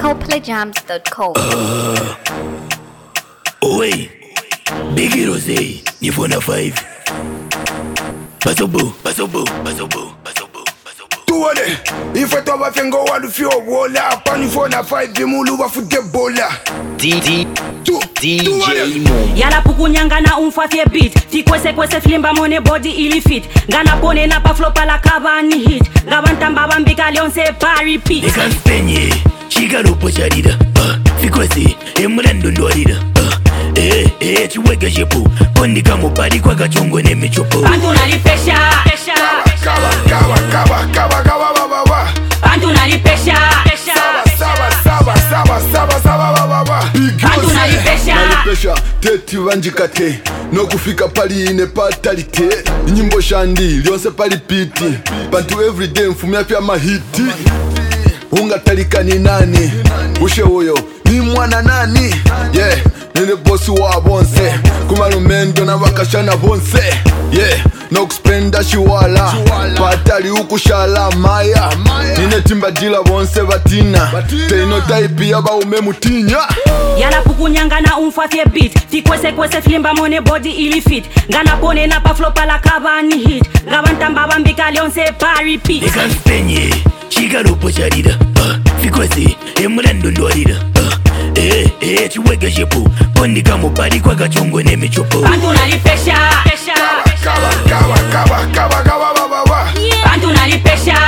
ColdPlayJams.com. Oi, Biggie Rosé, niveau na 5. Basobo. Tuone, ife toba fengo wadu fio wola. Pani fo na 5 bimulu wa futebola. DJ Mo. Yala pukunyanga na umfafie beat. Ti kwese flimba mone body ili fit. Ngana pone na pa flow pala kabani hit. Ngabantamba bambika leon se pa repeat. Nekan penye, chigaro pocharida. Fikwese, emulando ndwarida. Chiwega jepu. Pondi kamo pari kwa kachongo ne michopo. Bantu nalipesha. Kawa. Bantu nalipesha. Bantu nalipesha. Teti vanjikate no kufika pali ine patalite nyimbo shandi lyonse pali piti bantu everyday mfumya pya mahiti ungatalika ni nani ushe uyo ni mwana nani yeah nene bosi wa bonse kumalumendo na wakashana bonse yeah nokuspenda shiwala patali ukushala maya nine timba jila bonse batina teino taipi ya baume mutinya Yala pukunyanga na umfafie beat. Ti kwese flimba mone body ili fit. Ngana pone na pa flow pala kabani hit. Ngabantamba bambika leon se pa repeat. Nekan penye, chigaro pocharida. Fikwese, emulando ndwarida. Chiwega jepu. Pondi kamo pari kwa kachongo ne michopo. Bantu nalipesha. Kawa. Bantu nalipesha.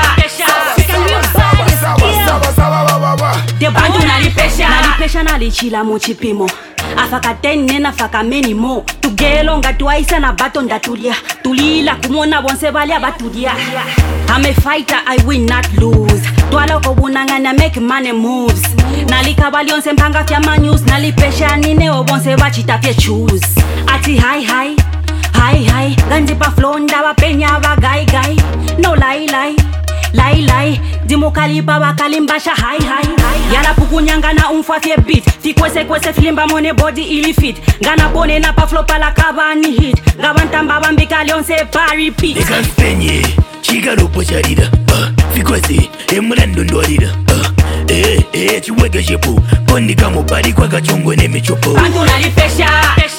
Bantu nalipesha nalichila muchipimo afaka 10 nafaka many more tugelo ngatwaisa na bato ndatulia tulila kumona bonse balya batulia I'm a fighter, I win not lose twala kobunanga na make money moves nalika lyonse mpanga fya news nalipesha nine obonse bachitafye choose ati high gandipa flow ndaba penya ba guy no lie dimukalipa bakalimbasha high Yala pukunyanga na umfafie beat. Ti kwese flimba mone body ili fit. Ngana pone na pa flow pala kabani hit. Ngabantamba bambika leon se pa repeat. Nekan penye, chigaro pocharida. Fikwese, emulando ndwarida. Chiwega jepu. Pondi kamo pari kwa kachongo ne michopo. Bantu nalipesha.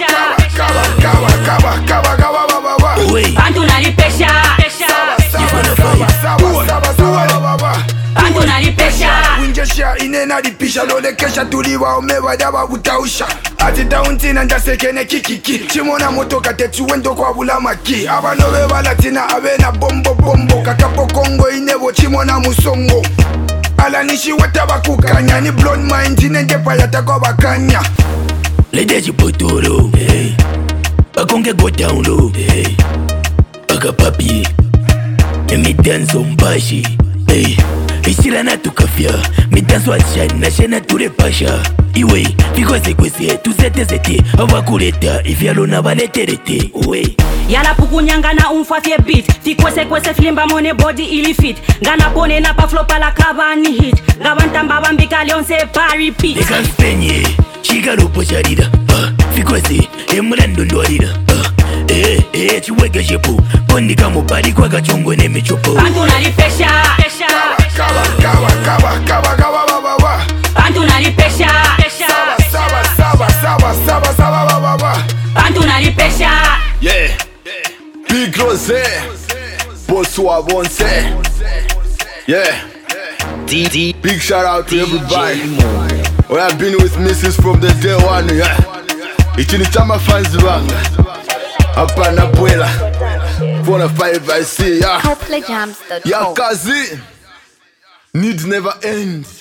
Kawa. Oi, Bantu nalipesha. niveau na 5. Bantu nalipesha. Winjesha inena dipisha lolekesha tuliwa omewa daba utausha ati dauntina ndasekene kikiki chimona motoka tetu wendo kwa bulamaki abanobe balatina abena bombo kakapo kongo inebo chimona musongo alanishi watabakukanya ni blonde mind inengepa yatako bakanya Lede chipotoro, akonge go down low, aka papi, mi danso mbashi, isira na tukafya, mi danso achani na shena ture pasha. Iwe, fikwese kwese, tuzete, awakuleta, ifyalo na baleterete, uwe. Yala pukunyanga na umfafie beat. Ti kwese flimba mone body ili fit. Ngana pone na pa flow pala kabani hit. Ngabantamba bambika leon se pa repeat. Nekan penye, chigaro pocharida. Fikwese, emulando ndwarida. Chiwega jepu. Pondi kamo pari kwa kachongo ne michopo. Bantu nalipesha. Kawa. Bantu nalipesha. Bantu nalipesha. yeah Big Rosé bosi wa bonse yeah big shout out to everybody we have been with Mrs. from the day one yeah ichini chama fans banga hapa na bwela 4 5 I see yeah ColdPlayJams.com. kazi need never end.